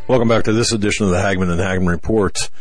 Welcome back to this edition of the Hagman and Hagman Report.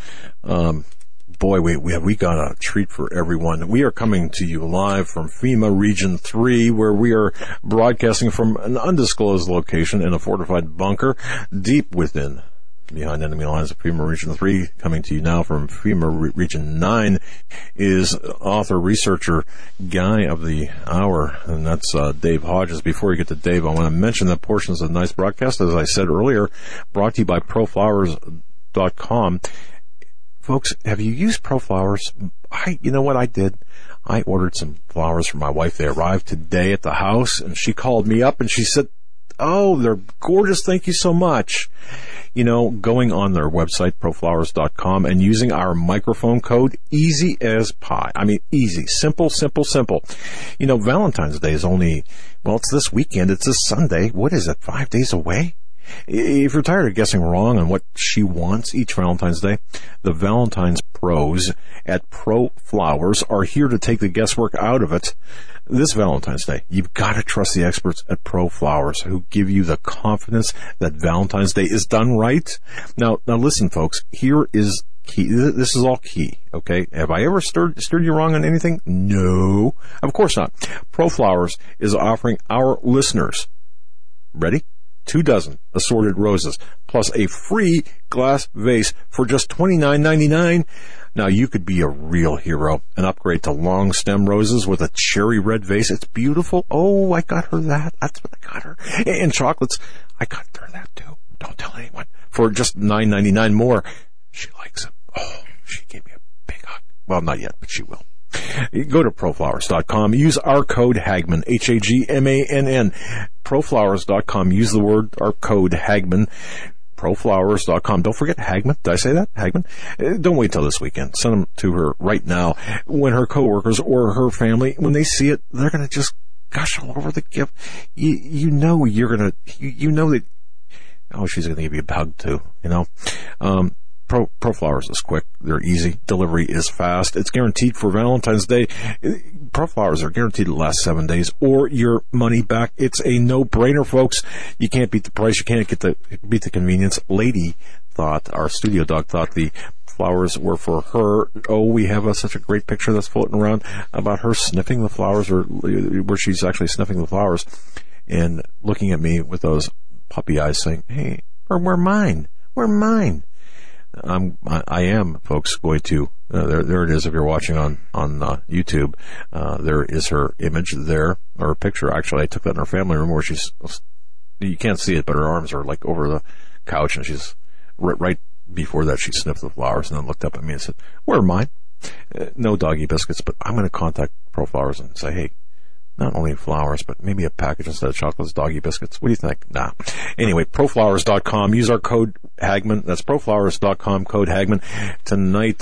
Boy, we got a treat for everyone. We are coming to you live from FEMA Region 3, where we are broadcasting from an undisclosed location in a fortified bunker deep behind enemy lines of FEMA Region 3. Coming to you now from FEMA Region 9 is author, researcher, guy of the hour, and that's Dave Hodges. Before we get to Dave, I want to mention that portions of tonight's broadcast, as I said earlier, brought to you by ProFlowers.com. Folks, have you used ProFlowers? You know what I did? I ordered some flowers for my wife. They arrived today at the house, and she called me up and she said, "Oh, they're gorgeous. Thank you so much." You know, going on their website, proflowers.com, and using our microphone code, easy as pie. I mean, easy. Simple. You know, Valentine's Day is it's this weekend. It's this Sunday. What is it, 5 days away? If you're tired of guessing wrong on what she wants each Valentine's Day, the Valentine's pros at Pro Flowers are here to take the guesswork out of it. This Valentine's Day, you've got to trust the experts at Pro Flowers, who give you the confidence that Valentine's Day is done right. Now listen, folks, here is key. This is all key, okay? Have I ever stirred you wrong on anything? No, of course not. Pro Flowers is offering our listeners, ready? 2 dozen assorted roses, plus a free glass vase for just $29.99. Now, you could be a real hero and upgrade to long stem roses with a cherry red vase. It's beautiful. Oh, I got her that. That's what I got her. And chocolates, I got her that too. Don't tell anyone. For just $9.99 more. She likes them. Oh, she gave me a big hug. Well, not yet, but she will. Go to proflowers.com. Use our code Hagman, Hagmann. Proflowers.com. Use our code Hagman. Proflowers.com. Don't forget Hagman. Did I say that? Hagman? Don't wait till this weekend. Send them to her right now. When her coworkers or her family, when they see it, they're going to just gush all over the gift. You know that, oh, she's going to give you a hug too, you know. Pro Flowers is quick. They're easy. Delivery is fast. It's guaranteed for Valentine's Day. Pro Flowers are guaranteed to last 7 days or your money back. It's a no-brainer, folks. You can't beat the price. You can't beat the convenience. Our studio dog thought the flowers were for her. Oh, we have such a great picture that's floating around about her sniffing the flowers, or where she's actually sniffing the flowers and looking at me with those puppy eyes saying, "Hey, we're mine. We're mine." I am, folks, going to, there it is if you're watching on YouTube. There is her image there, or her picture. Actually, I took that in her family room where you can't see it, but her arms are like over the couch, and she's right before that she sniffed the flowers and then looked up at me and said, "Where are mine?" No doggy biscuits, but I'm going to contact Pro Flowers and say, "Hey, not only flowers, but maybe a package instead of chocolates, doggy biscuits. What do you think?" Nah. Anyway, proflowers.com. Use our code Hagman. That's proflowers.com, code Hagman. Tonight,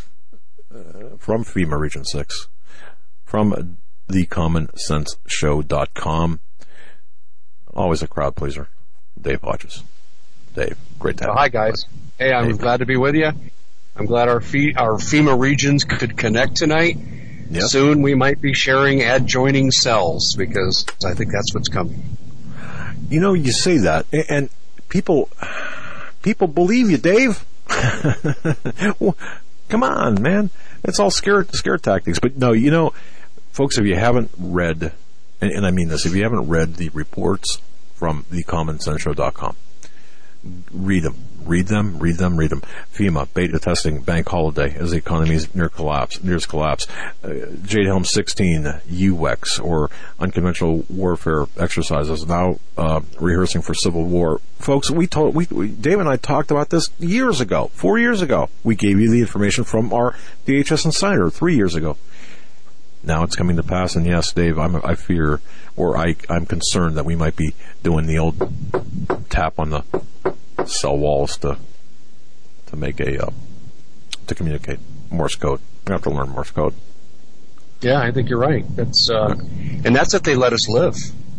from FEMA Region 6, from thecommonsenseshow.com. Always a crowd pleaser. Dave Hodges. Dave, great to have you. Hi, guys. Hey, I'm glad to be with you. I'm glad our FEMA regions could connect tonight. Yep. Soon we might be sharing adjoining cells, because I think that's what's coming. You know, you say that, and people believe you, Dave. Well, come on, man. It's all scare tactics. But no, you know, folks, if you haven't read, and I mean this, if you haven't read the reports from thecommonsenseshow.com, read them. FEMA, beta testing, bank holiday as the economy is nears collapse. Jade Helm 16, UX, or unconventional warfare exercises, now rehearsing for civil war. Folks, Dave and I talked about this 4 years ago. We gave you the information from our DHS Insider 3 years ago. Now it's coming to pass, and yes, Dave, I'm concerned that we might be doing the old tap on the cell walls to make to communicate Morse code. We have to learn Morse code. Yeah, I think you're right. That's and that's if they let us live.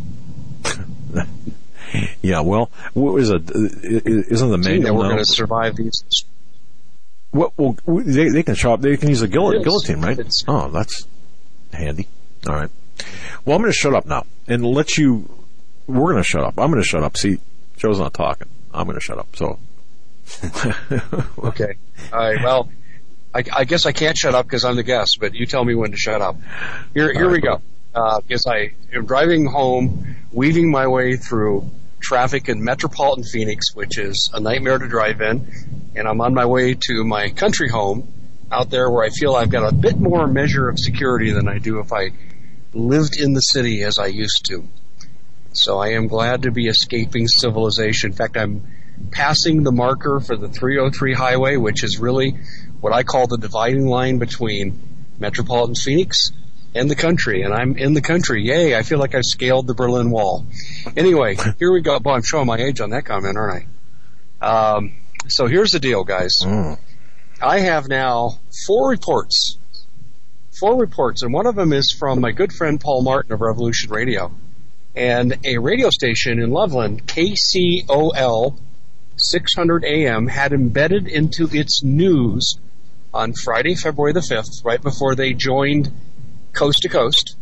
Yeah, well, what is it? Isn't the manual we're going to survive these? Well, they can shop. They can use a guillotine, right? Oh, that's handy. All right. Well, I'm going to shut up now and let you. We're going to shut up. I'm going to shut up. See, Joe's not talking. I'm going to shut up. So Okay. All right. Well, I guess I can't shut up because I'm the guest, but you tell me when to shut up. Here we go. Because I am driving home, weaving my way through traffic in metropolitan Phoenix, which is a nightmare to drive in, and I'm on my way to my country home out there where I feel I've got a bit more measure of security than I do if I lived in the city as I used to. So I am glad to be escaping civilization. In fact, I'm passing the marker for the 303 highway, which is really what I call the dividing line between metropolitan Phoenix and the country. And I'm in the country. Yay, I feel like I've scaled the Berlin Wall. Anyway, here we go. Boy, I'm showing my age on that comment, aren't I? So here's the deal, guys. I have now 4 reports, and one of them is from my good friend Paul Martin of Revolution Radio. And a radio station in Loveland, KCOL 600 AM, had embedded into its news on Friday, February the 5th, right before they joined Coast to Coast,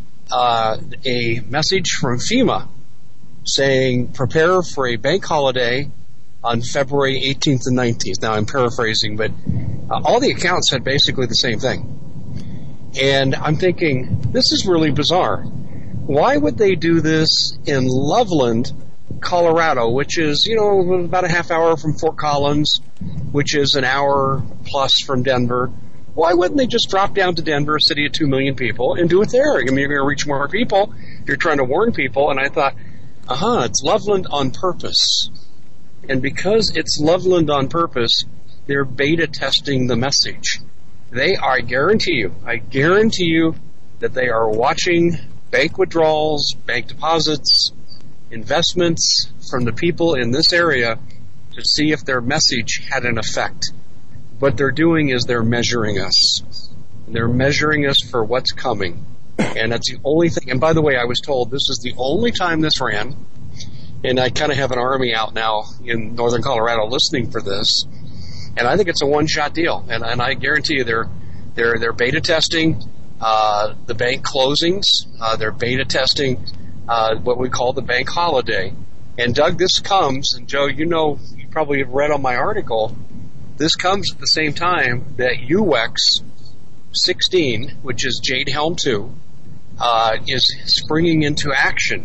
a message from FEMA saying prepare for a bank holiday on February 18th and 19th. Now I'm paraphrasing, but all the accounts said basically the same thing. And I'm thinking, this is really bizarre. Why would they do this in Loveland, Colorado, which is, about a half hour from Fort Collins, which is an hour plus from Denver? Why wouldn't they just drop down to Denver, a city of 2 million people, and do it there? I mean, you're going to reach more people. You're trying to warn people. And I thought, it's Loveland on purpose. And because it's Loveland on purpose, they're beta testing the message. I guarantee you that they are watching bank withdrawals, bank deposits, investments from the people in this area to see if their message had an effect. What they're doing is they're measuring us. They're measuring us for what's coming. And that's the only thing. And by the way, I was told this is the only time this ran. And I kind of have an army out now in northern Colorado listening for this. And I think it's a one-shot deal. And I guarantee you they're beta testing the bank closings. They're beta testing what we call the bank holiday. And Doug, this comes, and Joe, you probably have read on my article, this comes at the same time that UX 16, which is Jade Helm 2, is springing into action.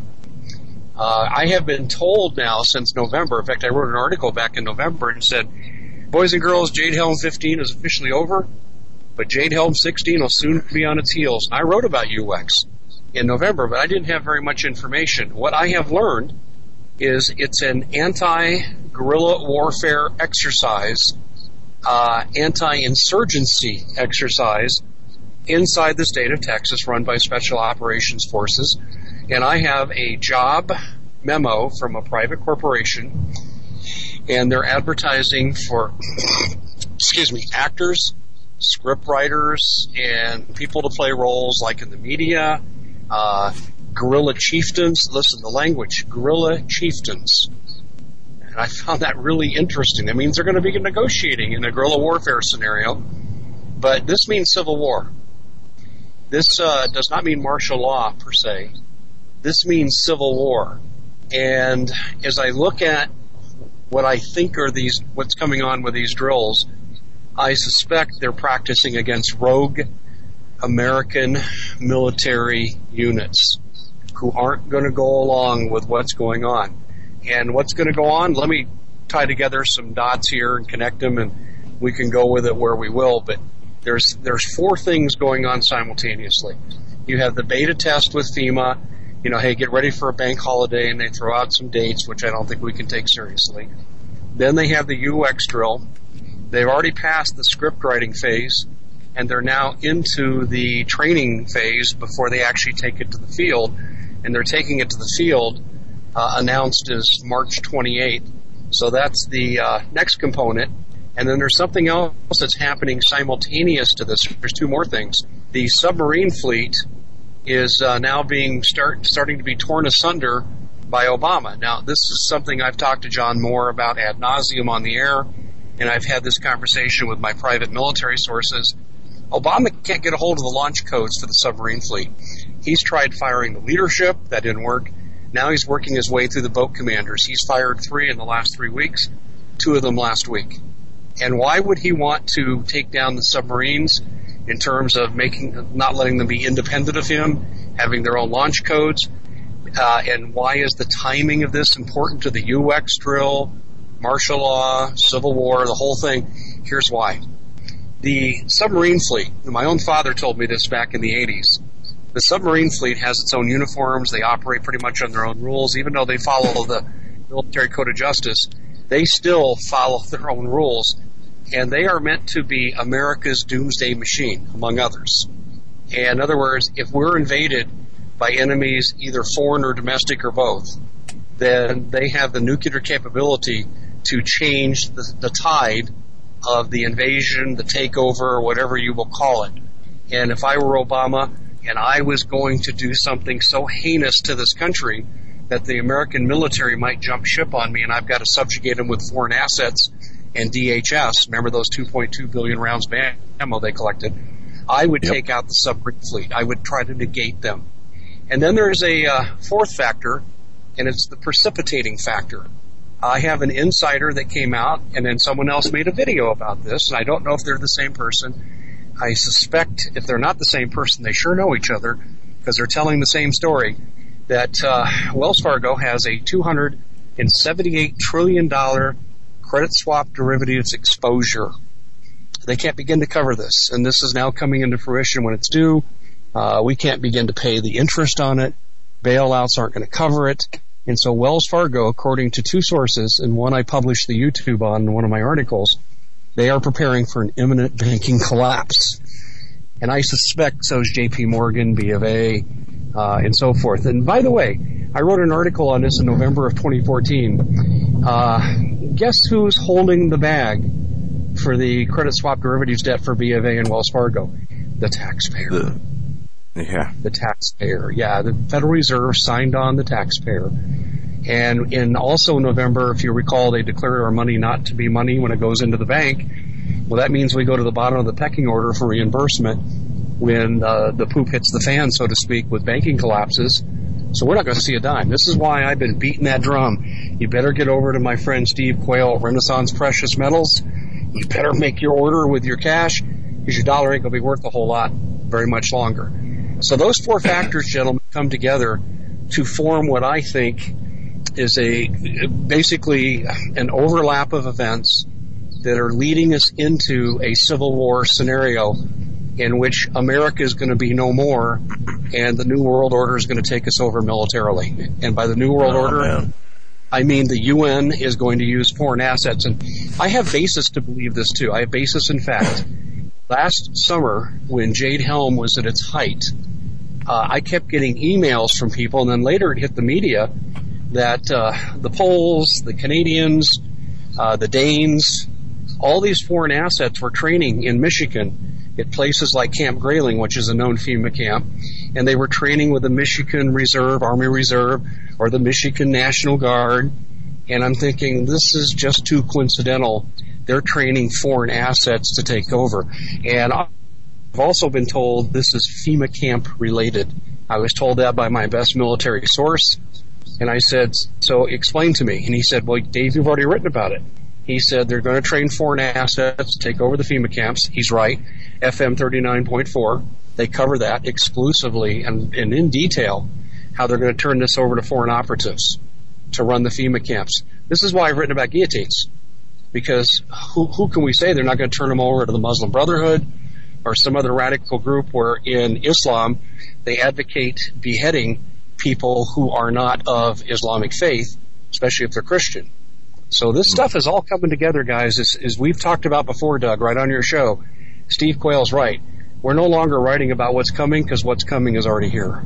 I have been told now since November, in fact, I wrote an article back in November and said, boys and girls, Jade Helm 15 is officially over, but Jade Helm 16 will soon be on its heels. I wrote about UX in November, but I didn't have very much information. What I have learned is it's an anti-guerrilla warfare exercise, anti-insurgency exercise inside the state of Texas run by Special Operations Forces. And I have a job memo from a private corporation, and they're advertising for, actors, script writers, and people to play roles like in the media, guerrilla chieftains. Listen, the language, guerrilla chieftains. And I found that really interesting. That means they're going to be negotiating in a guerrilla warfare scenario, but this means civil war. This does not mean martial law per se. This means civil war. And as I look at what I think are what's coming on with these drills, I suspect they're practicing against rogue American military units who aren't going to go along with what's going on. And what's going to go on, let me tie together some dots here and connect them, and we can go with it where we will. But there's 4 things going on simultaneously. You have the beta test with FEMA, hey, get ready for a bank holiday, and they throw out some dates, which I don't think we can take seriously. Then they have the UX drill. They've already passed the script writing phase, and they're now into the training phase before they actually take it to the field. And they're taking it to the field, announced as March 28th. So that's the next component. And then there's something else that's happening simultaneous to this. There's 2 more things. The submarine fleet is now starting to be torn asunder by Obama. Now, this is something I've talked to John Moore about ad nauseum on the air, and I've had this conversation with my private military sources. Obama can't get a hold of the launch codes for the submarine fleet. He's tried firing the leadership. That didn't work. Now he's working his way through the boat commanders. He's fired 3 in the last 3 weeks. 2 of them last week. And why would he want to take down the submarines in terms of not letting them be independent of him, having their own launch codes? And why is the timing of this important to the UX drill, martial law, civil war, the whole thing? Here's why. The submarine fleet, my own father told me this back in the 80s, the submarine fleet has its own uniforms. They operate pretty much on their own rules. Even though they follow the military code of justice, they still follow their own rules. And they are meant to be America's doomsday machine, among others. And in other words, if we're invaded by enemies, either foreign or domestic or both, then they have the nuclear capability to change the tide of the invasion, the takeover, whatever you will call it. And if I were Obama and I was going to do something so heinous to this country that the American military might jump ship on me and I've got to subjugate them with foreign assets and DHS, remember those 2.2 billion rounds of ammo they collected, I would take out the submarine fleet. I would try to negate them. And then there's a fourth factor, and it's the precipitating factor. I have an insider that came out, and then someone else made a video about this, and I don't know if they're the same person. I suspect if they're not the same person, they sure know each other, because they're telling the same story, that Wells Fargo has a $278 trillion credit swap derivatives exposure. They can't begin to cover this, and this is now coming into fruition when it's due. We can't begin to pay the interest on it. Bailouts aren't going to cover it. And so Wells Fargo, according to 2 sources, and one I published the YouTube on in one of my articles, they are preparing for an imminent banking collapse. And I suspect so is JP Morgan, B of A, and so forth. And by the way, I wrote an article on this in November of 2014. Guess who's holding the bag for the credit swap derivatives debt for B of A and Wells Fargo? The taxpayer. The taxpayer. Yeah, the Federal Reserve signed on the taxpayer. And in also November, if you recall, they declared our money not to be money when it goes into the bank. Well, that means we go to the bottom of the pecking order for reimbursement when the poop hits the fan, so to speak, with banking collapses. So we're not going to see a dime. This is why I've been beating that drum. You better get over to my friend Steve Quayle at Renaissance Precious Metals. You better make your order with your cash, because your dollar ain't going to be worth a whole lot very much longer. So those 4 factors, gentlemen, come together to form what I think is basically an overlap of events that are leading us into a civil war scenario in which America is going to be no more and the New World Order is going to take us over militarily. And by the New World Order, I mean the UN is going to use foreign assets. And I have basis to believe this, too. I have basis in fact. Last summer, when Jade Helm was at its height, I kept getting emails from people, and then later it hit the media, that the Poles, the Canadians, the Danes, all these foreign assets were training in Michigan at places like Camp Grayling, which is a known FEMA camp, and they were training with the Michigan Reserve, Army Reserve, or the Michigan National Guard, and I'm thinking, this is just too coincidental. They're training foreign assets to take over. And I've also been told this is FEMA camp related. I was told that by my best military source. And I said, so explain to me. And he said, well, Dave, you've already written about it. He said they're going to train foreign assets to take over the FEMA camps. He's right. FM 39.4. They cover that exclusively and in detail, how they're going to turn this over to foreign operatives to run the FEMA camps. This is why I've written about guillotines. Because who can we say they're not going to turn them over to the Muslim Brotherhood or some other radical group where in Islam they advocate beheading people who are not of Islamic faith, especially if they're Christian. So this stuff is all coming together, guys, as we've talked about before, Doug, right on your show. Steve Quayle's right. We're no longer writing about what's coming because what's coming is already here.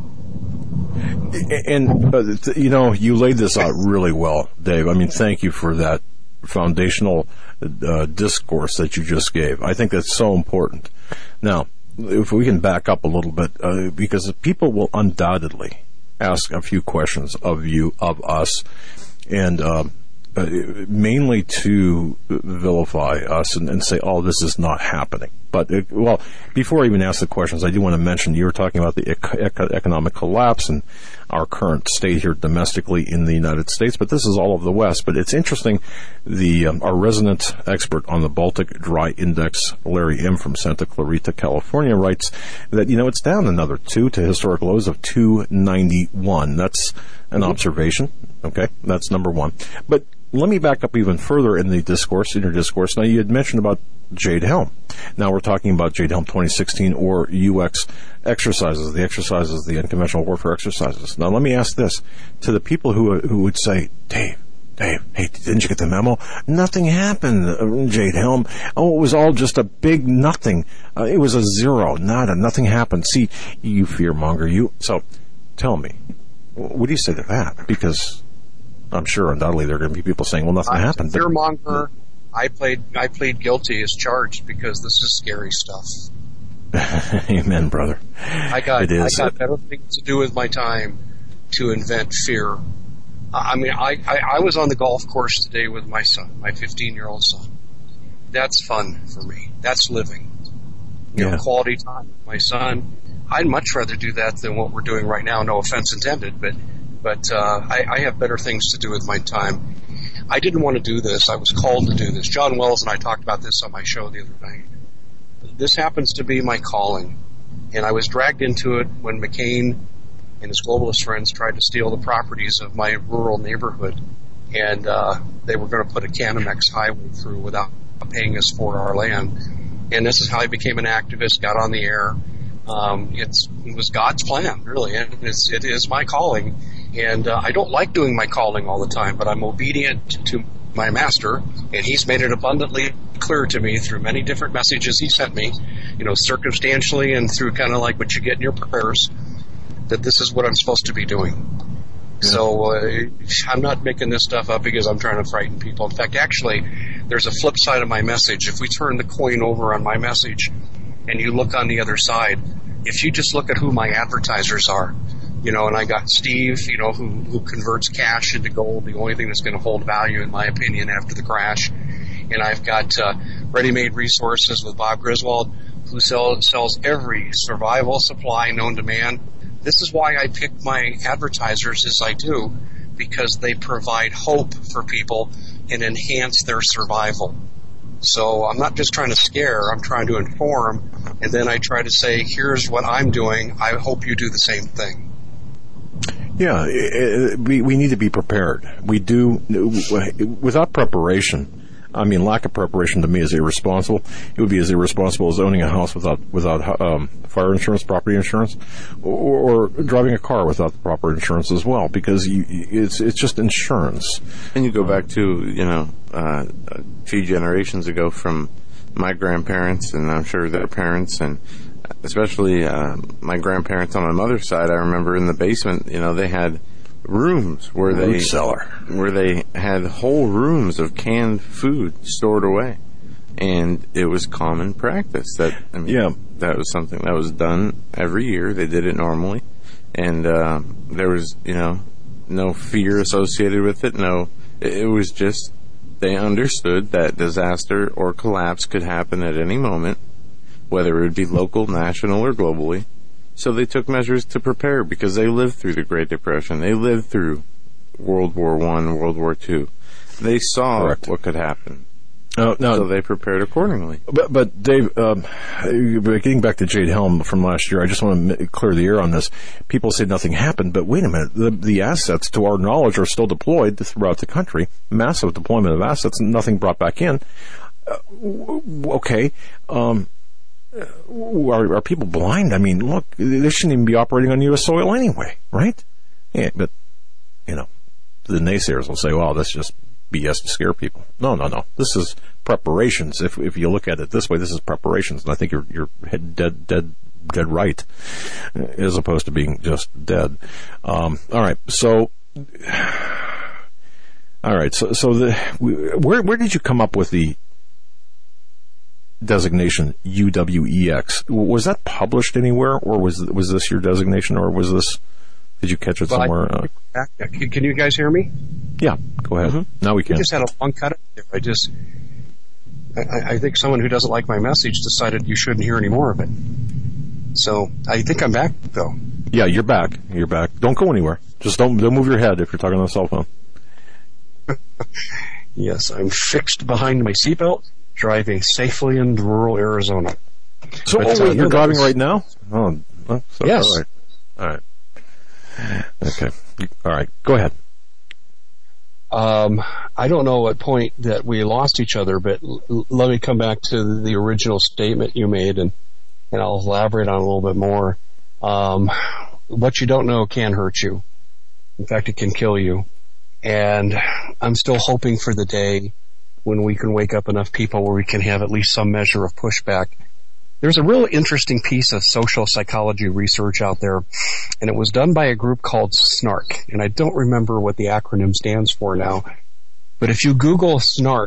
And, you laid this out really well, Dave. I mean, thank you for that foundational discourse that you just gave. I think that's so important. Now, if we can back up a little bit, because people will undoubtedly ask a few questions of you, of us, and mainly to vilify us and say, oh, this is not happening. But, before I even ask the questions, I do want to mention you were talking about the economic collapse and our current state here domestically in the United States, but this is all over the West. But it's interesting, our resident expert on the Baltic Dry Index, Larry M. from Santa Clarita, California, writes that, it's down another 2 to historic lows of 291. That's an observation. Okay, that's number one. But let me back up even further in your discourse. Now, you had mentioned about Jade Helm. Now we're talking about Jade Helm 2016 or UX exercises, the unconventional warfare exercises. Now, let me ask this to the people who would say, Dave, hey, didn't you get the memo? Nothing happened, Jade Helm. Oh, it was all just a big nothing. It was a zero, nada, nothing happened. See, you fearmonger, you. So, tell me, what do you say to that? Because I'm sure undoubtedly there are going to be people saying, well, nothing happened. Fearmonger, I plead guilty as charged because this is scary stuff. Amen, brother. I got better things to do with my time to invent fear. I mean, I was on the golf course today with my son, my 15-year-old son. That's fun for me. That's living. Quality time with my son. I'd much rather do that than what we're doing right now. No offense intended, but I have better things to do with my time. I didn't want to do this. I was called to do this. John Wells and I talked about this on my show the other night. This happens to be my calling, and I was dragged into it when McCain and his globalist friends tried to steal the properties of my rural neighborhood, and they were going to put a Canamex highway through without paying us for our land. And this is how I became an activist, got on the air. It was God's plan, really, and it is my calling. And I don't like doing my calling all the time, but I'm obedient to my master, and he's made it abundantly clear to me through many different messages he sent me, circumstantially and through kind of like what you get in your prayers, that this is what I'm supposed to be doing. Yeah. So I'm not making this stuff up because I'm trying to frighten people. In fact, actually, there's a flip side of my message. If we turn the coin over on my message and you look on the other side, if you just look at who my advertisers are, and I got Steve, who converts cash into gold, the only thing that's going to hold value, in my opinion, after the crash. And I've got Ready-Made Resources with Bob Griswold, who sells every survival supply known to man. This is why I pick my advertisers as I do, because they provide hope for people and enhance their survival. So I'm not just trying to scare, I'm trying to inform, and then I try to say, here's what I'm doing, I hope you do the same thing. Yeah, we need to be prepared. We do, without preparation. I mean, lack of preparation to me is irresponsible. It would be as irresponsible as owning a house without fire insurance, property insurance, or driving a car without the proper insurance as well, because it's just insurance. And you go back to, a few generations ago from my grandparents, and I'm sure their parents, and especially my grandparents on my mother's side. I remember in the basement, they had rooms where they had whole rooms of canned food stored away, and it was common practice that that was something that was done every year. They did it normally, and there was no fear associated with it. It was just they understood that disaster or collapse could happen at any moment, whether it would be local, national, or globally. So they took measures to prepare because they lived through the Great Depression. They lived through World War I, World War II. They saw what could happen. So they prepared accordingly. But Dave, getting back to Jade Helm from last year, I just want to clear the air on this. People say nothing happened, but wait a minute. The assets, to our knowledge, are still deployed throughout the country. Massive deployment of assets, nothing brought back in. Okay. Are people blind? I mean, look, they shouldn't even be operating on U.S. soil anyway, right? Yeah, but, the naysayers will say, well, that's just BS to scare people. No. This is preparations. If you look at it this way, this is preparations. And I think you're dead right, as opposed to being just dead. All right. So where did you come up with the designation UWEX? Was that published anywhere, or was this your designation, or was this Did you catch it somewhere? Can you guys hear me? Yeah, go ahead. Mm-hmm. Now we can. I just had a long cut there. I think someone who doesn't like my message decided you shouldn't hear any more of it. So I think I'm back, though. Yeah, you're back. You're back. Don't go anywhere. Just don't move your head if you're talking on the cell phone. Yes, I'm fixed behind my seatbelt, driving safely in rural Arizona. So, wait, you're driving right now? Oh, so, yes. All right. Okay. All right. Go ahead. I don't know what point that we lost each other, but let me come back to the original statement you made, and I'll elaborate on it a little bit more. What you don't know can hurt you. In fact, it can kill you. And I'm still hoping for the day when we can wake up enough people where we can have at least some measure of pushback. There's a real interesting piece of social psychology research out there, and it was done by a group called SNARC, and I don't remember what the acronym stands for now. But if you Google SNARC,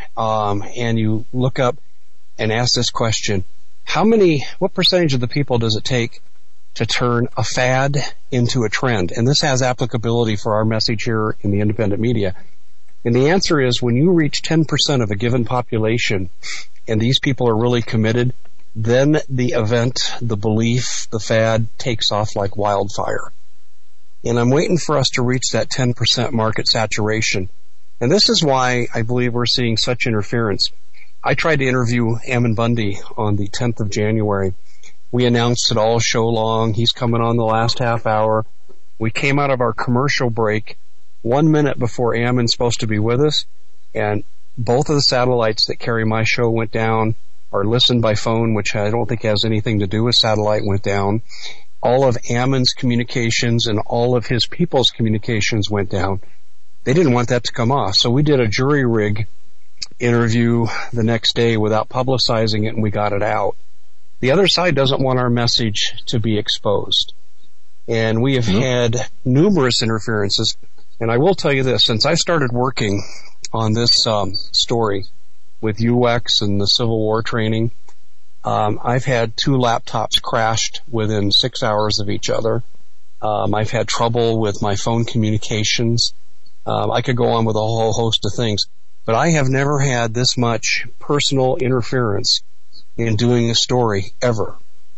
and you look up and ask this question, what percentage of the people does it take to turn a fad into a trend? And this has applicability for our message here in the independent media. And the answer is, when you reach 10% of a given population, and these people are really committed, then the event, the belief, the fad takes off like wildfire. And I'm waiting for us to reach that 10% market saturation. And this is why I believe we're seeing such interference. I tried to interview Ammon Bundy on the 10th of January. We announced it all show long. He's coming on the last half hour. We came out of our commercial break 1 minute before Ammon's supposed to be with us, and both of the satellites that carry my show went down. Our listen by phone, which I don't think has anything to do with satellite, went down. All of Ammon's communications and all of his people's communications went down. They didn't want that to come off, so we did a jury rig interview the next day without publicizing it, and we got it out. The other side doesn't want our message to be exposed. And we have had numerous interferences. And I will tell you this, since I started working on this story with UX and the Civil War training, I've had 2 laptops crashed within 6 hours of each other. I've had trouble with my phone communications. I could go on with a whole host of things. But I have never had this much personal interference in doing a story ever.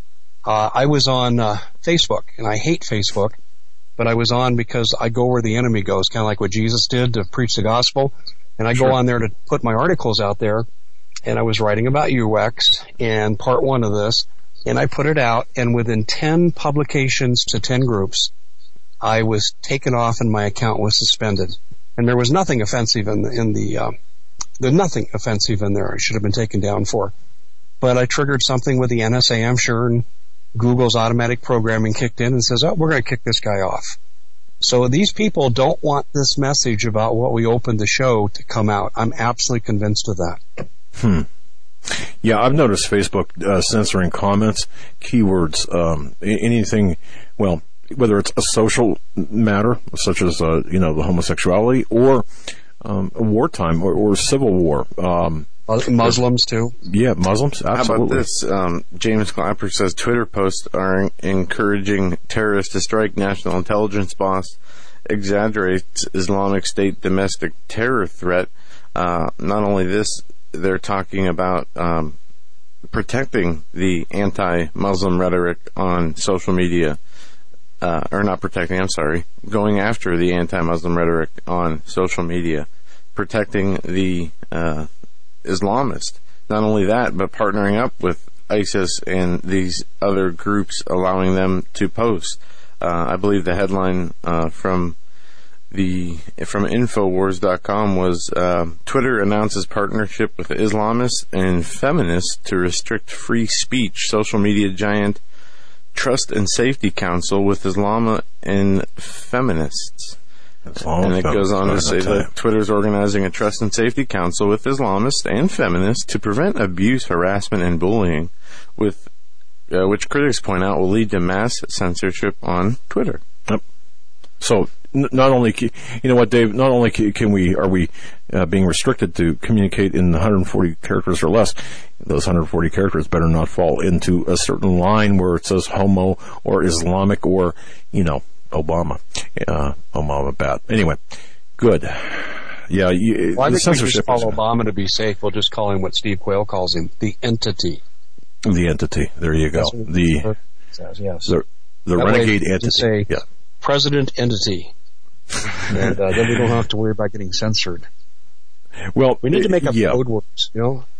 I was on Facebook, and I hate Facebook, but I was on because I go where the enemy goes, kind of like what Jesus did to preach the gospel. And I go on there to put my articles out there, and I was writing about UX and part 1 of this, and I put it out, and within 10 publications to 10 groups, I was taken off and my account was suspended. And there was nothing offensive there's nothing offensive in there I should have been taken down for. But I triggered something with the NSA, I'm sure, and Google's automatic programming kicked in and says, oh, we're going to kick this guy off. So these people don't want this message about what we opened the show to come out. I'm absolutely convinced of that. Yeah, I've noticed Facebook censoring comments, keywords, anything, well, whether it's a social matter, such as, the homosexuality, or wartime or civil war. Muslims, too. Yeah, Muslims, absolutely. How about this? James Clapper says Twitter posts are encouraging terrorists to strike. National intelligence boss exaggerates Islamic State domestic terror threat. Not only this, they're talking about protecting the anti-Muslim rhetoric on social media. Or not protecting, I'm sorry, going after the anti-Muslim rhetoric on social media, protecting the Islamist. Not only that, but partnering up with ISIS and these other groups, allowing them to post. I believe the headline from Infowars.com was Twitter announces partnership with Islamists and feminists to restrict free speech. Social media giant Trust and Safety Council with Islam and feminists. And it goes on to say that Twitter's organizing a Trust and Safety Council with Islamists and feminists to prevent abuse, harassment, and bullying, which critics point out will lead to mass censorship on Twitter. Yep. So not only, you know what, Dave, not only are we being restricted to communicate in 140 characters or less, those 140 characters better not fall into a certain line where it says homo or Islamic or, Obama. Obama bad. Anyway, good. Yeah, well, I think we just call Obama to be safe. We'll just call him what Steve Quayle calls him, the entity. The entity. There you go. The renegade entity. Just say President Entity. And then we don't have to worry about getting censored. Well, we need to make up code words, you know?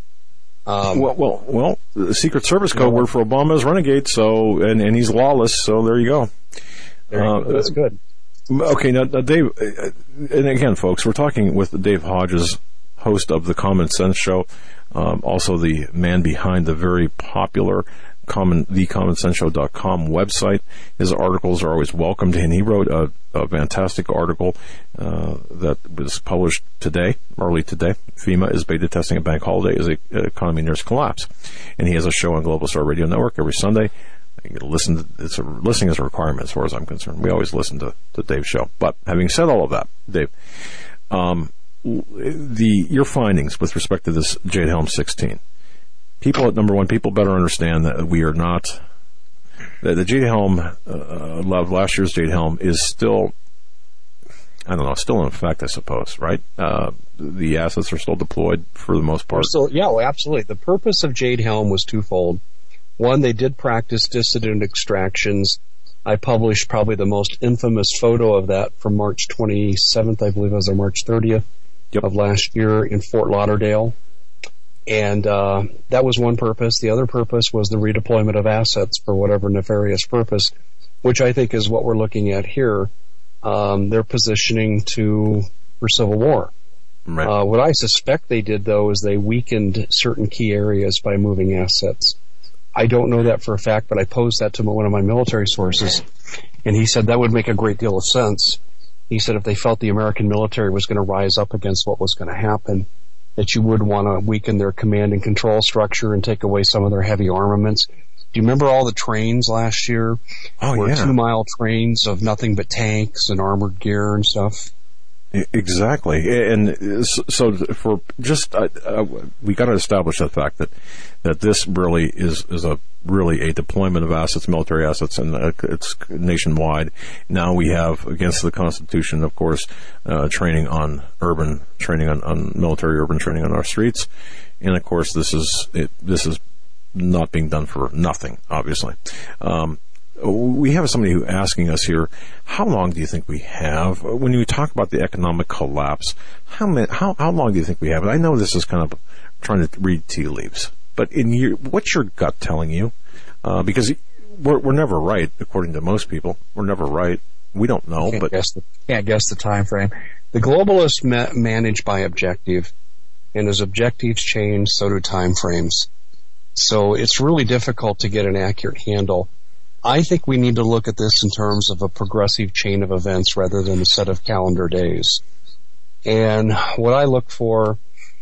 Well, the Secret Service code word for Obama is renegade, so, and he's lawless, so there you go. That's good. Okay, now Dave, and again, folks, we're talking with Dave Hodges, host of the Common Sense Show, also the man behind the very popular thecommonsenseshow.com website. His articles are always welcomed, and he wrote a fantastic article that was published early today. FEMA is beta testing a bank holiday as the economy nears collapse. And he has a show on Global Star Radio Network every Sunday. Listening is a requirement as far as I'm concerned. We always listen to Dave's show. But having said all of that, Dave, your findings with respect to this Jade Helm 16. Number one, people better understand that we are not, that the Jade Helm, last year's Jade Helm is still, still in effect, I suppose, right? The assets are still deployed for the most part. Absolutely. The purpose of Jade Helm was twofold. One, they did practice dissident extractions. I published probably the most infamous photo of that from March 27th, I believe it was, or March 30th of last year in Fort Lauderdale. And that was one purpose. The other purpose was the redeployment of assets for whatever nefarious purpose, which I think is what we're looking at here. They're positioning for civil war. Right. What I suspect they did, though, is they weakened certain key areas by moving assets. I don't know that for a fact, but I posed that to one of my military sources, and he said that would make a great deal of sense. He said if they felt the American military was going to rise up against what was going to happen, that you would want to weaken their command and control structure and take away some of their heavy armaments. Do you remember all the trains last year? Oh, were 2-mile trains of nothing but tanks and armored gear and stuff? Exactly. And so for just, we got to establish the fact that this really is a deployment of assets, military assets, and it's nationwide. Now we have, against the Constitution, of course, training on military urban training on our streets. And of course, this is not being done for nothing, obviously. We have somebody who asking us here, how long do you think we have? When you talk about the economic collapse, how long do you think we have? And I know this is kind of trying to read tea leaves, but what's your gut telling you? Because we're never right, according to most people. We're never right. We don't know, can't guess the time frame. The globalists manage by objective, and as objectives change, so do time frames. So it's really difficult to get an accurate handle. I think we need to look at this in terms of a progressive chain of events rather than a set of calendar days. And what I look for,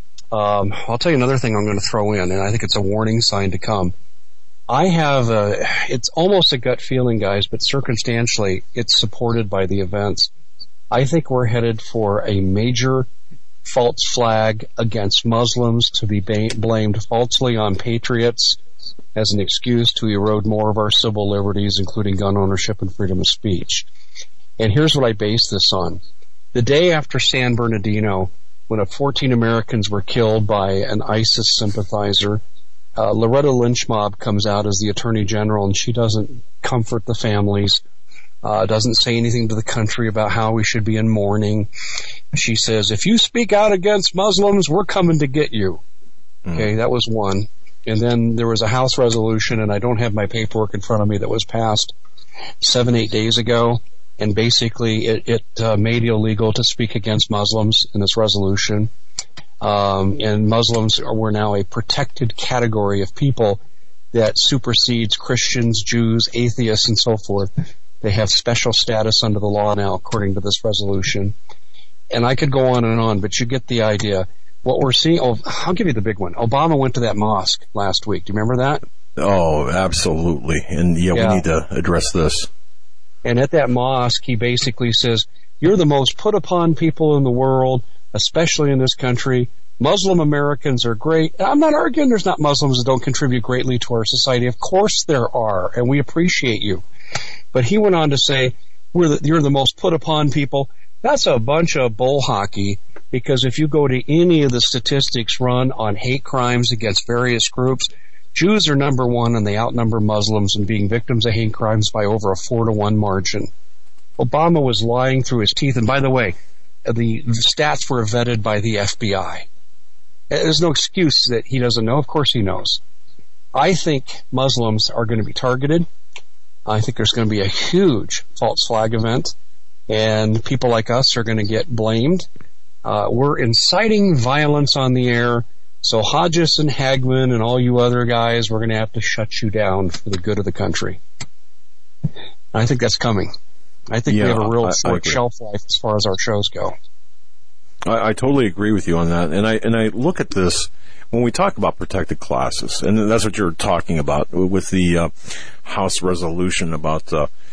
I'll tell you another thing I'm going to throw in, and I think it's a warning sign to come. I have it's almost a gut feeling, guys, but circumstantially, it's supported by the events. I think we're headed for a major false flag against Muslims to be blamed falsely on patriots as an excuse to erode more of our civil liberties, including gun ownership and freedom of speech. And here's what I base this on. The day after San Bernardino, when 14 Americans were killed by an ISIS sympathizer, Loretta Lynch Mob comes out as the Attorney General, and she doesn't comfort the families, doesn't say anything to the country about how we should be in mourning. She says, if you speak out against Muslims, we're coming to get you. Okay, that was one. And then there was a House resolution, and I don't have my paperwork in front of me, that was passed 7-8 days ago. And basically it made illegal to speak against Muslims in this resolution. And Muslims were now a protected category of people that supersedes Christians, Jews, atheists, and so forth. They have special status under the law now, according to this resolution. And I could go on and on, but you get the idea. What we're seeing, I'll give you the big one. Obama went to that mosque last week. Do you remember that? Oh, absolutely. And we need to address this. And at that mosque, he basically says, you're the most put upon people in the world, especially in this country. Muslim Americans are great. I'm not arguing there's not Muslims that don't contribute greatly to our society. Of course there are, and we appreciate you. But he went on to say, you're the most put upon people. That's a bunch of bull hockey, because if you go to any of the statistics run on hate crimes against various groups, Jews are number one, and they outnumber Muslims in being victims of hate crimes by over a 4-to-1 margin. Obama was lying through his teeth, and by the way, the stats were vetted by the FBI. There's no excuse that he doesn't know. Of course he knows. I think Muslims are going to be targeted. I think there's going to be a huge false flag event, and people like us are going to get blamed. We're inciting violence on the air, so Hodges and Hagman and all you other guys, we're going to have to shut you down for the good of the country. I think that's coming. I think we have a real short shelf life as far as our shows go. I totally agree with you on that, and I look at this when we talk about protected classes, and that's what you're talking about with the House resolution about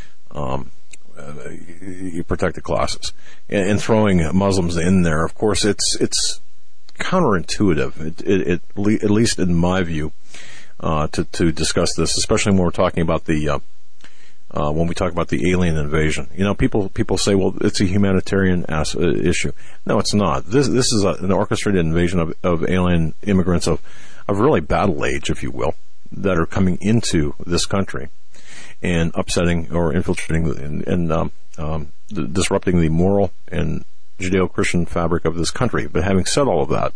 protected classes and throwing Muslims in there. Of course, it's counterintuitive, at least in my view, to discuss this, especially when we're talking about when we talk about the alien invasion. You know, people say, well, it's a humanitarian issue. No, it's not. This is an orchestrated invasion of alien immigrants of really battle age, if you will, that are coming into this country and upsetting or infiltrating and disrupting the moral and Judeo-Christian fabric of this country. But having said all of that,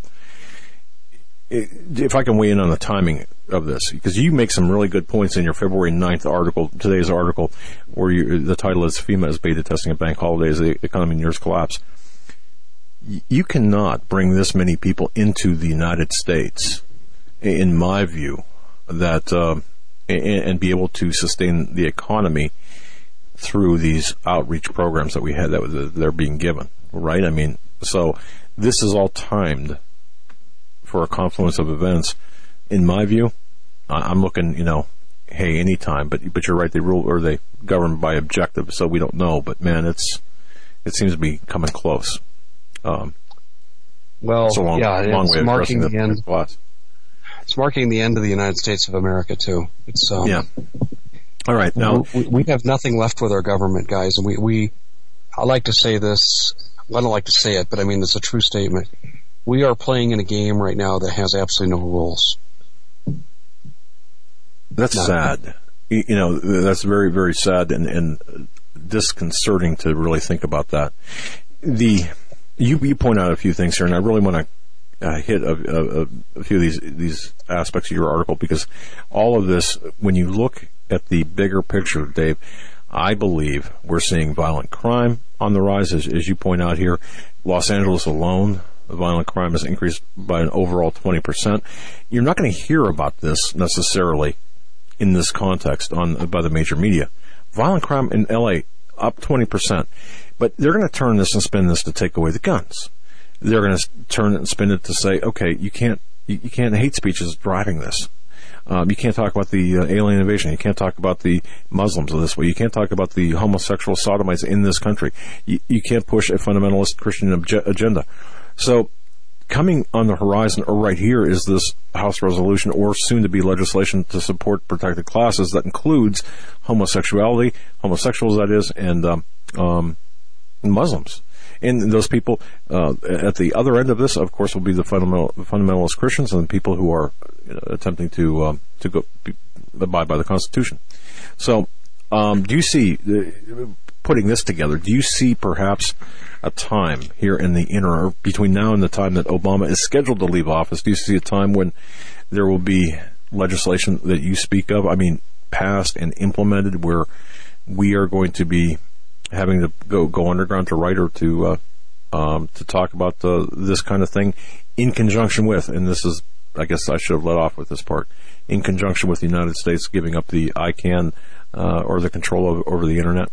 if I can weigh in on the timing of this, because you make some really good points in your February 9th article, today's article, where the title is FEMA is beta testing at bank holidays, the economy nears collapse. You cannot bring this many people into the United States, in my view, that and be able to sustain the economy through these outreach programs that we had that they're being given, right? I mean, so this is all timed for a confluence of events. In my view, I'm looking, hey, anytime, but you're right, they govern by objective, so we don't know, but man, it seems to be coming close. It's a long way of marking the end. Class. It's marking the end of the United States of America too. It's yeah. All right, now we have nothing left with our government, guys, and I like to say this. I don't like to say it, but I mean it's a true statement. We are playing in a game right now that has absolutely no rules. That's sad. That's very, very sad and disconcerting to really think about that. You point out a few things here, and I really want to hit a few of these aspects of your article, because all of this, when you look at the bigger picture, Dave, I believe we're seeing violent crime on the rise, as you point out here. Los Angeles alone, the violent crime has increased by an overall 20%. You're not going to hear about this necessarily in this context by the major media. Violent crime in L.A. up 20%. But they're going to turn this and spin this to take away the guns. They're going to turn it and spin it to say, okay, you can't hate speech is driving this. You can't talk about the alien invasion. You can't talk about the Muslims this way. You can't talk about the homosexual sodomites in this country. You can't push a fundamentalist Christian agenda. So coming on the horizon, or right here, is this House resolution, or soon-to-be legislation to support protected classes that includes homosexuals, that is, and Muslims. And those people at the other end of this, of course, will be the fundamentalist Christians and the people who are attempting to abide by the Constitution. So, do you see, putting this together, do you see perhaps a time here in the interim, between now and the time that Obama is scheduled to leave office, do you see a time when there will be legislation that you speak of, passed and implemented, where we are going to be having to go underground to write or to talk about this kind of thing in conjunction with, and this is, I guess I should have let off with this part, in conjunction with the United States giving up the ICANN or the control over the internet?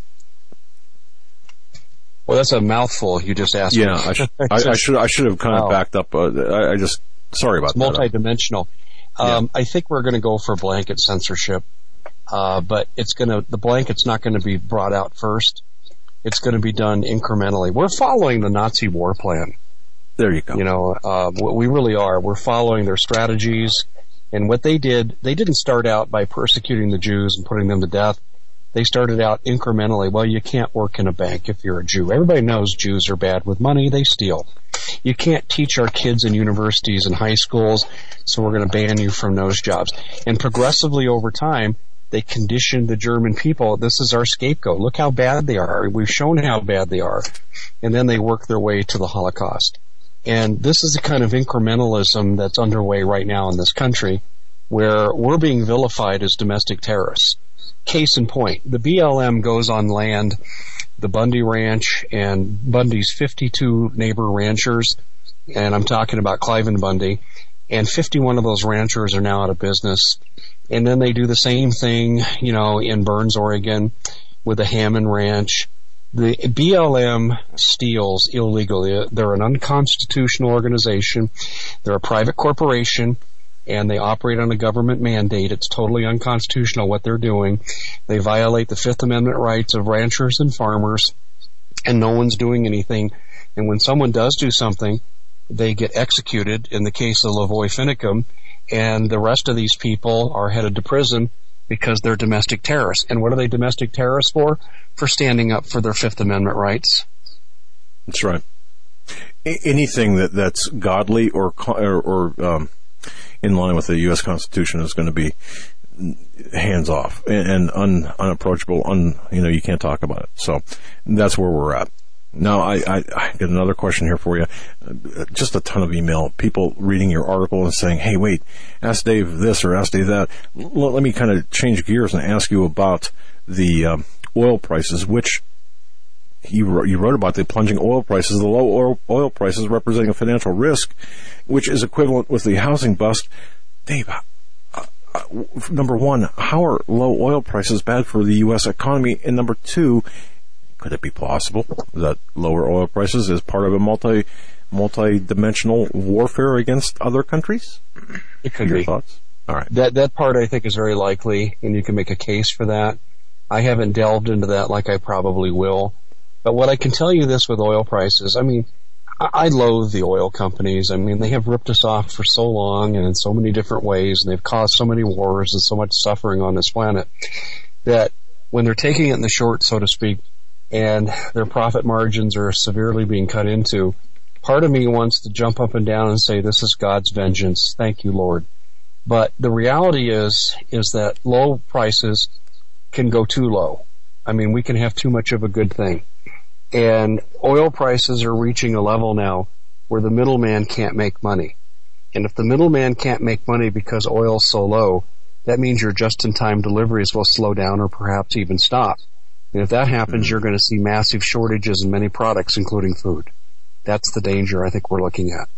Well, that's a mouthful you just asked me. Yeah, I should have kind of backed up. Sorry about that. It's multidimensional. I think we're going to go for blanket censorship, but the blanket's not going to be brought out first. It's going to be done incrementally. We're following the Nazi war plan. There you go. We really are. We're following their strategies. And what they did, they didn't start out by persecuting the Jews and putting them to death. they started out incrementally. Well, you can't work in a bank if you're a Jew. Everybody knows Jews are bad with money. They steal. You can't teach our kids in universities and high schools, so we're going to ban you from those jobs. And progressively over time, they conditioned the German people. This is our scapegoat. Look how bad they are. We've shown how bad they are. And then they work their way to the Holocaust. And this is the kind of incrementalism that's underway right now in this country, where we're being vilified as domestic terrorists. Case in point, the BLM goes on land, the Bundy Ranch and Bundy's 52 neighbor ranchers, and I'm talking about Cliven Bundy, and 51 of those ranchers are now out of business. And then they do the same thing, in Burns, Oregon, with the Hammond Ranch. The BLM steals illegally. They're an unconstitutional organization. They're a private corporation, and they operate on a government mandate. It's totally unconstitutional what they're doing. They violate the Fifth Amendment rights of ranchers and farmers, and no one's doing anything. And when someone does do something, they get executed, in the case of Lavoy Finicum, and the rest of these people are headed to prison because they're domestic terrorists. And what are they domestic terrorists for? For standing up for their Fifth Amendment rights. That's right. Anything that's godly or in line with the U.S. Constitution is going to be hands off and unapproachable. You can't talk about it. So that's where we're at. Now, I get another question here for you. Just a ton of email. People reading your article and saying, hey, wait, ask Dave this or ask Dave that. Let me kind of change gears and ask you about the oil prices, which you wrote about the plunging oil prices, the low oil prices representing a financial risk, which is equivalent with the housing bust. Dave, number one, how are low oil prices bad for the U.S. economy? And number two, could it be possible that lower oil prices is part of a multi-dimensional warfare against other countries? It could be. Your thoughts? All right. That part I think is very likely, and you can make a case for that. I haven't delved into that like I probably will. But what I can tell you this with oil prices, I loathe the oil companies. They have ripped us off for so long and in so many different ways, and they've caused so many wars and so much suffering on this planet that when they're taking it in the short, so to speak, and their profit margins are severely being cut into, part of me wants to jump up and down and say, this is God's vengeance. Thank you, Lord. But the reality is that low prices can go too low. We can have too much of a good thing. And oil prices are reaching a level now where the middleman can't make money. And if the middleman can't make money because oil's so low, that means your just-in-time deliveries will slow down or perhaps even stop. And if that happens, you're going to see massive shortages in many products, including food. That's the danger I think we're looking at.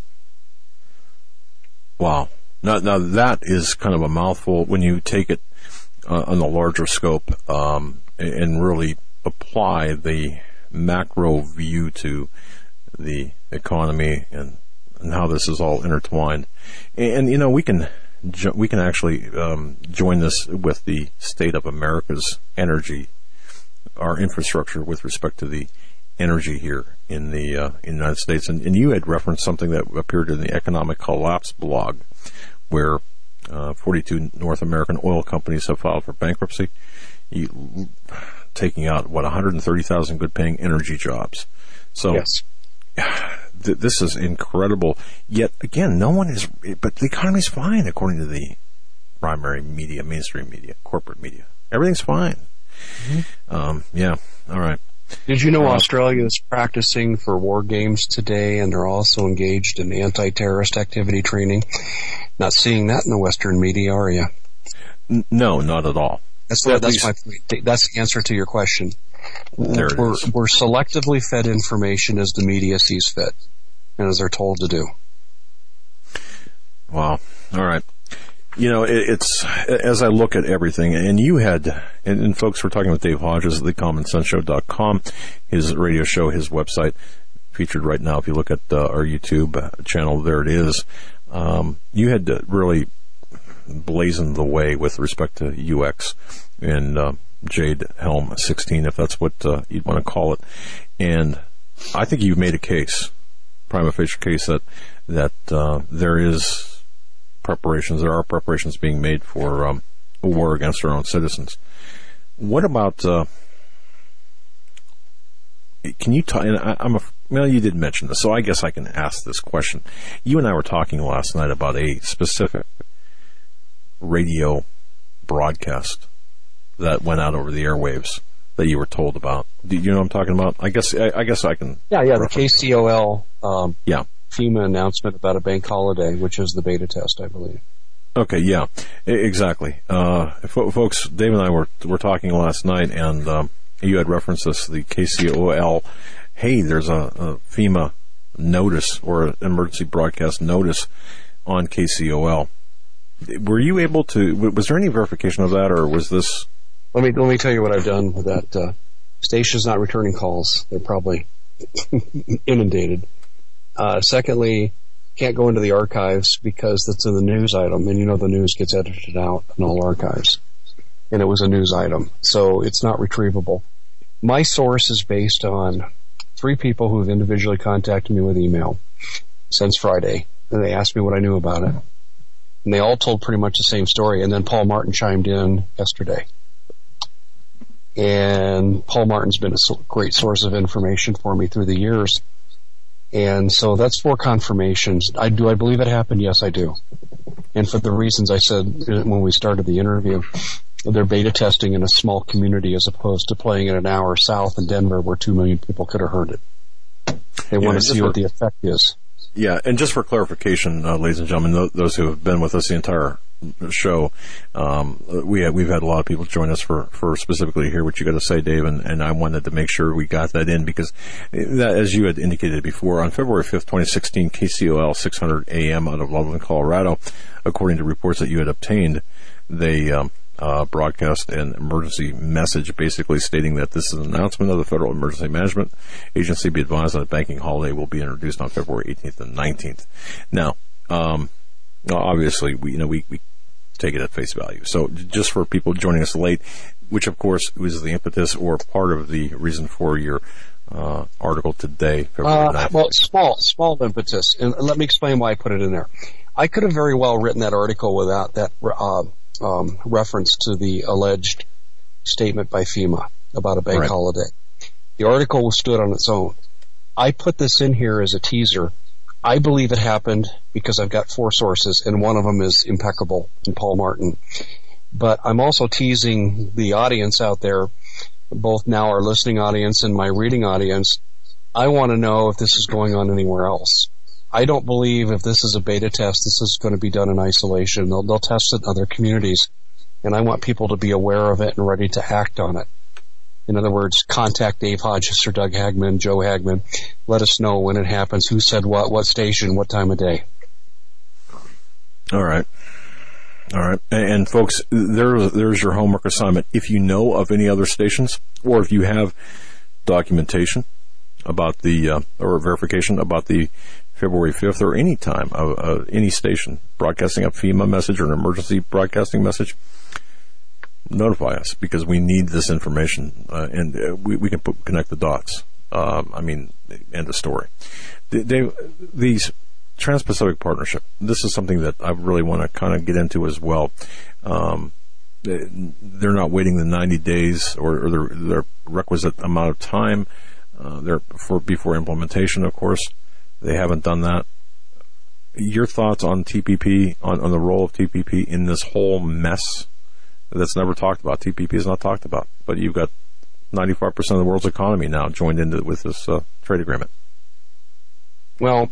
Wow. Now that is kind of a mouthful when you take it on the larger scope and really apply the macro view to the economy and how this is all intertwined. And we can actually join this with the state of America's energy, our infrastructure with respect to the energy here in the United States. And you had referenced something that appeared in the Economic Collapse blog, where 42 North American oil companies have filed for bankruptcy, taking out, 130,000 good-paying energy jobs. So yes. This is incredible. Yet, again, but the economy's fine, according to the primary media, mainstream media, corporate media. Everything's fine. Mm-hmm. Yeah, all right. Did you know Australia is practicing for war games today, and they're also engaged in anti-terrorist activity training? Not seeing that in the Western media, are you? No, not at all. That's my point. That's the answer to your question. We're selectively fed information as the media sees fit and as they're told to do. Wow. All right. It's as I look at everything, and you had, and folks, we're talking with Dave Hodges at thecommonsenseshow.com, his radio show, his website, featured right now. If you look at our YouTube channel, there it is. You had really blazoned the way with respect to UX and Jade Helm 16, if that's what you'd want to call it. And I think you've made a case, prima facie case, that there are preparations being made for a war against our own citizens. What about, can you talk, and well, you did mention this, so I guess I can ask this question. You and I were talking last night about a specific radio broadcast that went out over the airwaves that you were told about. Do you know what I'm talking about? I guess I can. Yeah, the KCOL FEMA announcement about a bank holiday, which is the beta test, I believe. Okay, yeah, exactly. Folks, Dave and I were talking last night, and you had referenced this, the KCOL. Hey, there's a FEMA notice or an emergency broadcast notice on KCOL. Were you able to? Was there any verification of that, or was this? Let me tell you what I've done with that. Station's not returning calls; they're probably inundated. Secondly, can't go into the archives because that's in the news item, and you know the news gets edited out in all archives, and it was a news item, so it's not retrievable. My source is based on 3 people who have individually contacted me with email since Friday, and they asked me what I knew about it. And they all told pretty much the same story. And then Paul Martin chimed in yesterday. And Paul Martin's been a great source of information for me through the years. And so that's 4 confirmations. Do I believe it happened? Yes, I do. And for the reasons I said when we started the interview, they're beta testing in a small community as opposed to playing it an hour south in Denver where 2 million people could have heard it. They want to see what the effect is. Yeah, and just for clarification, ladies and gentlemen, those who have been with us the entire show, we've had a lot of people join us for specifically hear what you got to say, Dave, and I wanted to make sure we got that in because, that, as you had indicated before, on February 5th, 2016, KCOL 600 AM out of Loveland, Colorado, according to reports that you had obtained, they broadcast an emergency message basically stating that this is an announcement of the Federal Emergency Management Agency. Be advised that a banking holiday will be introduced on February 18th and 19th. Now, obviously, we take it at face value. So just for people joining us late, which of course was the impetus or part of the reason for your article today, February 9th. Well, small impetus. And let me explain why I put it in there. I could have very well written that article without that reference to the alleged statement by FEMA about a bank holiday. The article stood on its own. I put this in here as a teaser. I believe it happened because I've got 4 sources, and one of them is impeccable in Paul Martin. But I'm also teasing the audience out there, both now our listening audience and my reading audience. I want to know if this is going on anywhere else. I don't believe if this is a beta test, this is going to be done in isolation. They'll test it in other communities, and I want people to be aware of it and ready to act on it. In other words, contact Dave Hodges or Doug Hagman, Joe Hagman. Let us know when it happens, who said what station, what time of day. All right. And folks, there's your homework assignment. If you know of any other stations, or if you have documentation about the, or verification about the February 5th or any time of any station broadcasting a FEMA message or an emergency broadcasting message, notify us because we need this information and we can connect the dots. End of story. These Trans-Pacific Partnership, this is something that I really want to kind of get into as well. They're not waiting the 90 days or their requisite amount of time before implementation, of course. They haven't done that. Your thoughts on TPP, on the role of TPP in this whole mess that's never talked about? TPP is not talked about, but you've got 95% of the world's economy now joined into with this trade agreement. Well,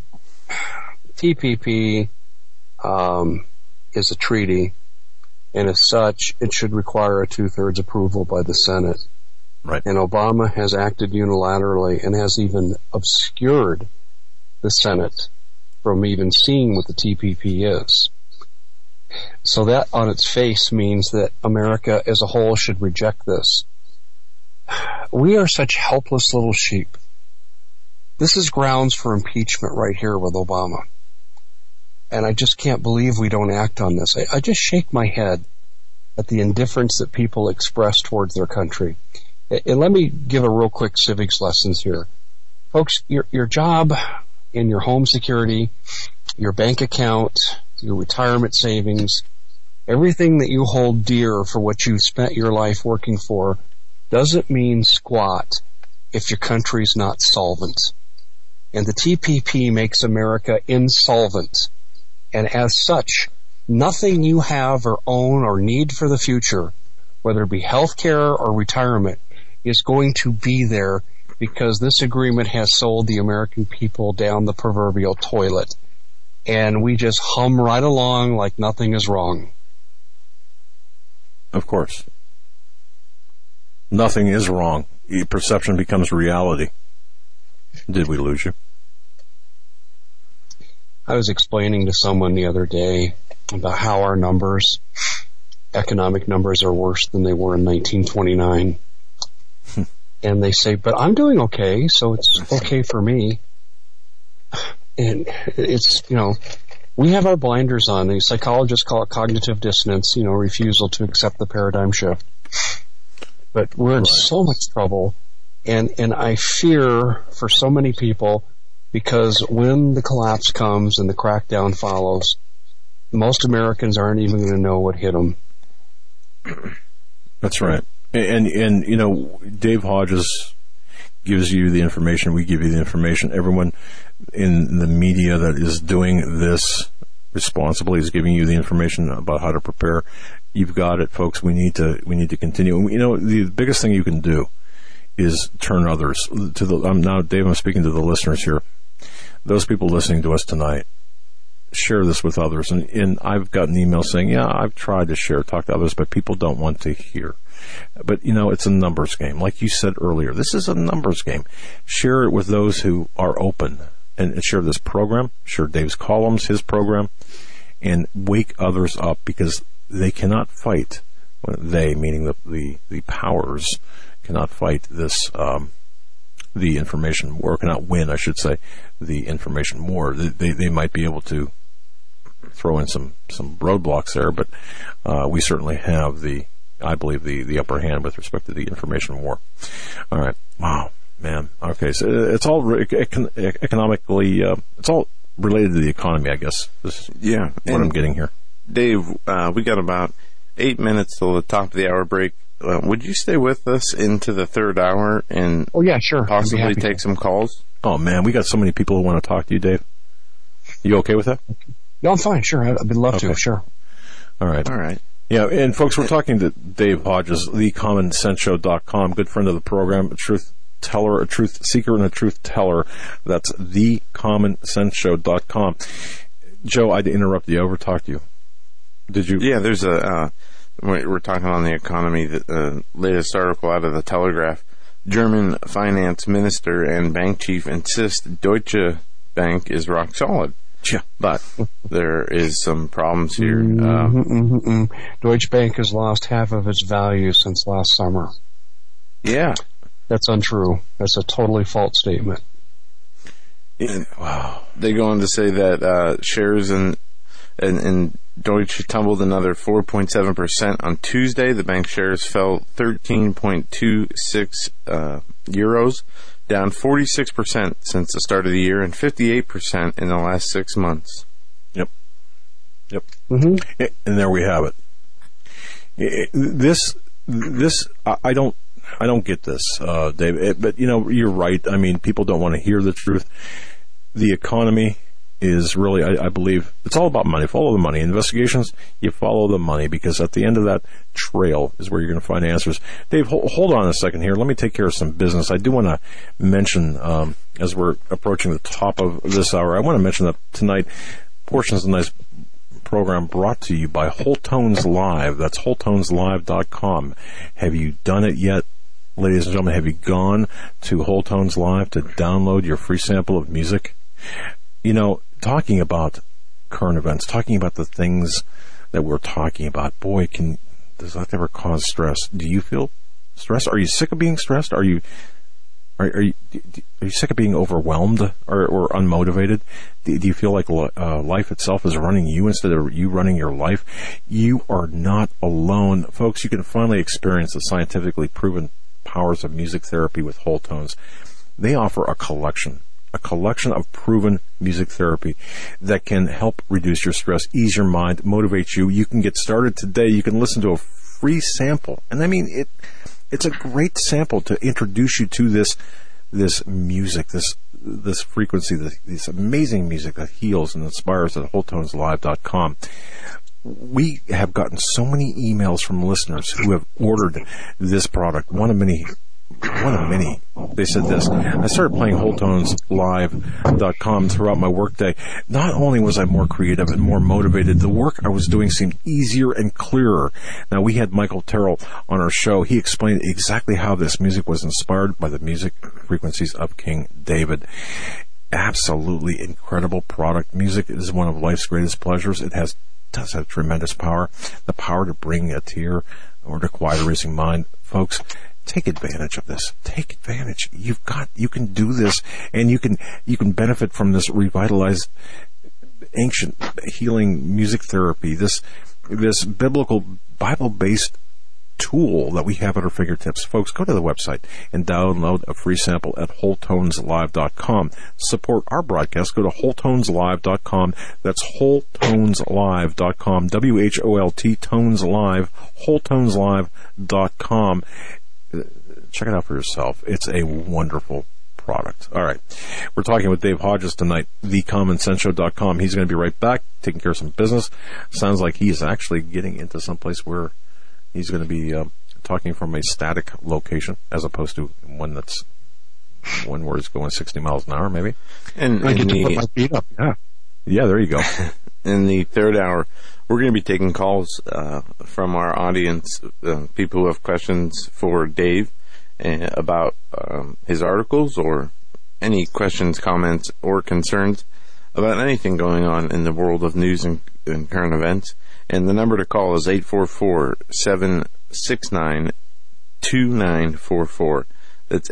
TPP is a treaty, and as such, it should require a 2/3 approval by the Senate. Right. And Obama has acted unilaterally and has even obscured the Senate from even seeing what the TPP is. So that on its face means that America as a whole should reject this. We are such helpless little sheep. This is grounds for impeachment right here with Obama. And I just can't believe we don't act on this. I just shake my head at the indifference that people express towards their country. And let me give a real quick civics lessons here. Folks, your job in your home security, your bank account, your retirement savings, everything that you hold dear for what you spent your life working for doesn't mean squat if your country's not solvent. And the TPP makes America insolvent. And as such, nothing you have or own or need for the future, whether it be health care or retirement, is going to be there because this agreement has sold the American people down the proverbial toilet. And we just hum right along like nothing is wrong. Of course. Nothing is wrong. Perception becomes reality. Did we lose you? I was explaining to someone the other day about how our numbers, economic numbers, are worse than they were in 1929. And they say, but I'm doing okay, so it's okay for me. And it's, we have our blinders on. The psychologists call it cognitive dissonance, refusal to accept the paradigm shift. But we're in so much trouble, and I fear for so many people, because when the collapse comes and the crackdown follows, most Americans aren't even going to know what hit them. That's right. And Dave Hodges gives you the information. We give you the information. Everyone in the media that is doing this responsibly is giving you the information about how to prepare. You've got it, folks. We need to continue. The biggest thing you can do is turn others to the. Now, Dave, I'm speaking to the listeners here. Those people listening to us tonight, share this with others. And I've gotten emails saying, yeah, I've tried to talk to others, but people don't want to hear. But, it's a numbers game. Like you said earlier, this is a numbers game. Share it with those who are open, and share this program, share Dave's columns, his program, and wake others up, because they cannot fight. They, meaning the powers, cannot fight this, the information war, cannot win, I should say, the information war. They might be able to throw in some roadblocks there, but we certainly have I believe the upper hand with respect to the information war. All right. Wow, man. Okay, so it's all economically, it's all related to the economy, I guess. This is what I'm getting here. Dave, we got about 8 minutes till the top of the hour break. Would you stay with us into the third hour and sure. possibly take some calls? Oh, man, we got so many people who want to talk to you, Dave. You okay with that? No, I'm fine. Sure. I'd love to. Sure. All right. Yeah, and folks, we're talking to Dave Hodges, thecommonsenseshow.com, good friend of the program, a truth teller, a truth seeker, and a truth teller. That's thecommonsenseshow.com. Joe, I'd interrupt you. I overtalked you. Did you? Yeah, there's we're talking on the economy, the latest article out of the Telegraph. German finance minister and bank chief insist Deutsche Bank is rock solid. Yeah. But there is some problems here. Deutsche Bank has lost half of its value since last summer. Yeah. That's untrue. That's a totally false statement. Wow. They go on to say that shares in Deutsche tumbled another 4.7% on Tuesday. The bank shares fell 13.26 euros, down 46% since the start of the year, and 58% in the last 6 months. Yep. And there we have it. This I don't get this, Dave. But you're right. I mean, people don't want to hear the truth. The economy is really, I believe, it's all about money. Follow the money. Investigations, you follow the money, because at the end of that trail is where you're going to find answers. Dave, hold on a second here. Let me take care of some business. I do want to mention, as we're approaching the top of this hour, I want to mention that tonight, portions of the nice program brought to you by Whole Tones Live. That's WholeTonesLive.com. Have you done it yet? Ladies and gentlemen, have you gone to Whole Tones Live to download your free sample of music? Talking about current events, talking about the things that we're talking about, boy, does that ever cause stress? Do you feel stressed? Are you sick of being stressed? Are you sick of being overwhelmed or unmotivated? Do you feel like life itself is running you instead of you running your life? You are not alone. Folks, you can finally experience the scientifically proven powers of music therapy with Whole Tones. They offer a collection a collection of proven music therapy that can help reduce your stress, ease your mind, motivate you. You can get started today. You can listen to a free sample. And I mean, it's a great sample to introduce you to this music, this frequency, this amazing music that heals and inspires at WholeTonesLive.com. We have gotten so many emails from listeners who have ordered this product. One of many. They said this: I started playing WholeTonesLive.com throughout my workday. Not only was I more creative and more motivated, the work I was doing seemed easier and clearer. Now, we had Michael Terrell on our show. He explained exactly how this music was inspired by the music frequencies of King David. Absolutely incredible product. Music is one of life's greatest pleasures. It does have tremendous power. The power to bring a tear or to quiet a racing mind. Folks, take advantage of this. Take advantage. You can do this, and you can benefit from this revitalized, ancient healing music therapy. This biblical, Bible-based tool that we have at our fingertips. Folks, go to the website and download a free sample at WholeTonesLive.com. Support our broadcast. Go to WholeTonesLive.com. That's WholeTonesLive.com. WHOLT Tones Live. WholeTonesLive.com. Check it out for yourself. It's a wonderful product. All right. We're talking with Dave Hodges tonight, TheCommonSenseShow.com. He's going to be right back, taking care of some business. Sounds like he's actually getting into some place where he's going to be talking from a static location as opposed to one where it's going 60 miles an hour, maybe. And I get to put my feet up. Yeah, there you go. In the third hour, we're going to be taking calls from our audience, people who have questions for Dave about his articles or any questions, comments, or concerns about anything going on in the world of news and current events. And the number to call is 844-769-2944. That's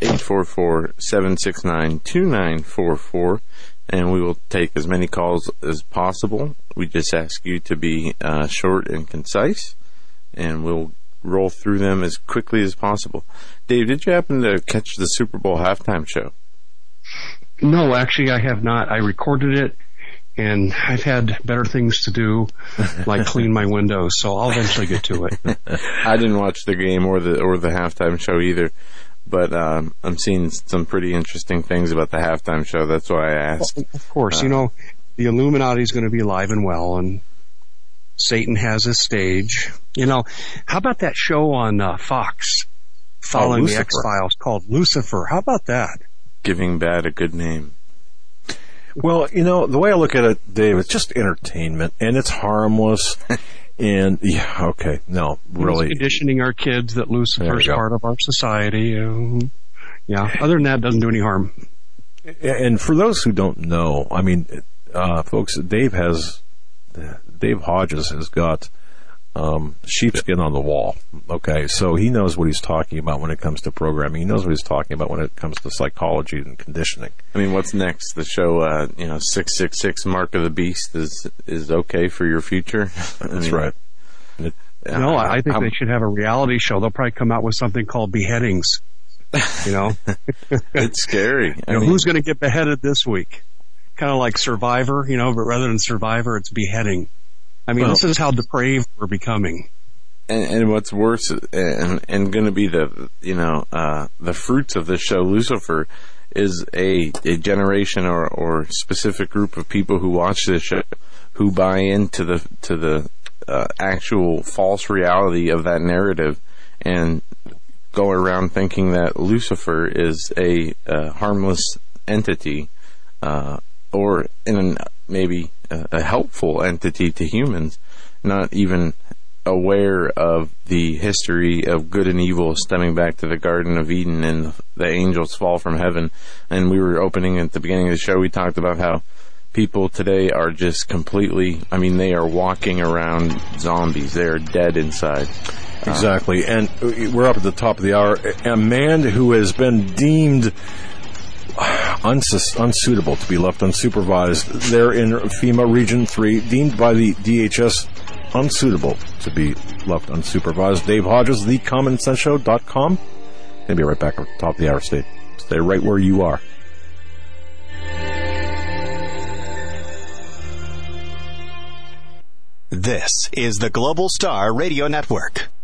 844-769-2944. And we will take as many calls as possible. We just ask you to be short and concise, and we'll roll through them as quickly as possible. Dave, did you happen to catch the Super Bowl halftime show? No, actually, I have not. I recorded it, and I've had better things to do, like clean my windows, so I'll eventually get to it. I didn't watch the game or the halftime show either, but I'm seeing some pretty interesting things about the halftime show. That's why I asked. Well, of course, the Illuminati is going to be alive and well, and Satan has a stage. How about that show on Fox following the X-Files called Lucifer? How about that? Giving bad a good name. Well, the way I look at it, Dave, it's just entertainment, and it's harmless. And, no, really. It's conditioning our kids that Lucifer's part of our society. Other than that, it doesn't do any harm. And for those who don't know, I mean, folks, Dave Hodges has got sheepskin on the wall. Okay, so he knows what he's talking about when it comes to programming. He knows what he's talking about when it comes to psychology and conditioning. I mean, what's next? The show, 666 Mark of the Beast is okay for your future. That's right. I think they should have a reality show. They'll probably come out with something called beheadings. It's scary. Who's going to get beheaded this week? Kind of like Survivor, but rather than Survivor, it's beheading. I mean, this is how depraved we're becoming. And what's worse, and going to be the fruits of this show, Lucifer, is a generation or specific group of people who watch this show who buy into the actual false reality of that narrative and go around thinking that Lucifer is a harmless entity, or maybe a helpful entity to humans, not even aware of the history of good and evil stemming back to the Garden of Eden and the angels' fall from heaven. And we were opening at the beginning of the show, we talked about how people today are just completely, they are walking around zombies. They are dead inside. Exactly. And we're up at the top of the hour. A man who has been deemed unsuitable to be left unsupervised there in FEMA Region 3, deemed by the DHS unsuitable to be left unsupervised. Dave Hodges, TheCommonSenseShow.com. Going to be right back at the top of the hour. Stay right where you are. This is the Global Star Radio Network.